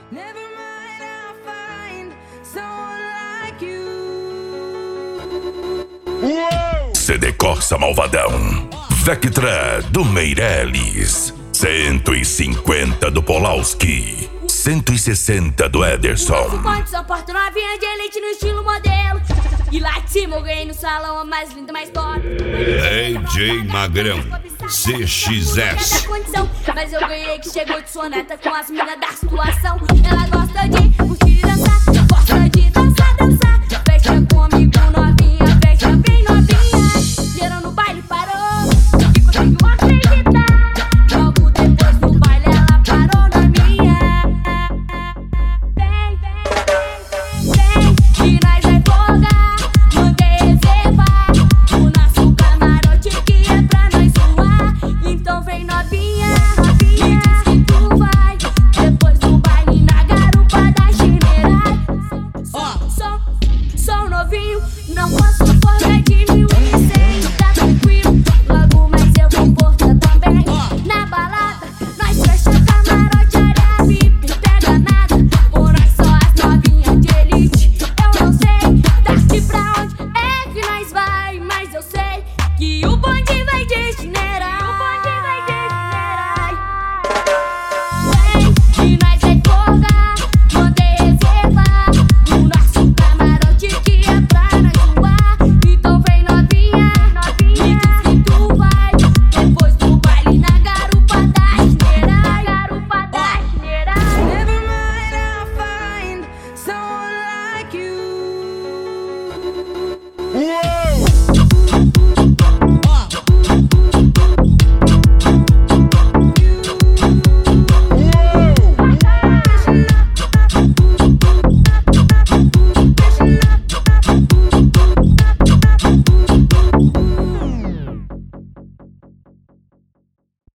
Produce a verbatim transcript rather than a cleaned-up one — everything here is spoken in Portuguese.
C D Corsa Malvadão, Vectra do Meirelles, cento e cinquenta do Polowski, cento e sessenta do Ederson. São Porto novinha de elite no estilo modelo. E lá de cima eu ganhei no salão a mais linda, mais top. D J Magrão, C X S. Mas eu ganhei que chegou de sonata com as minas da situação.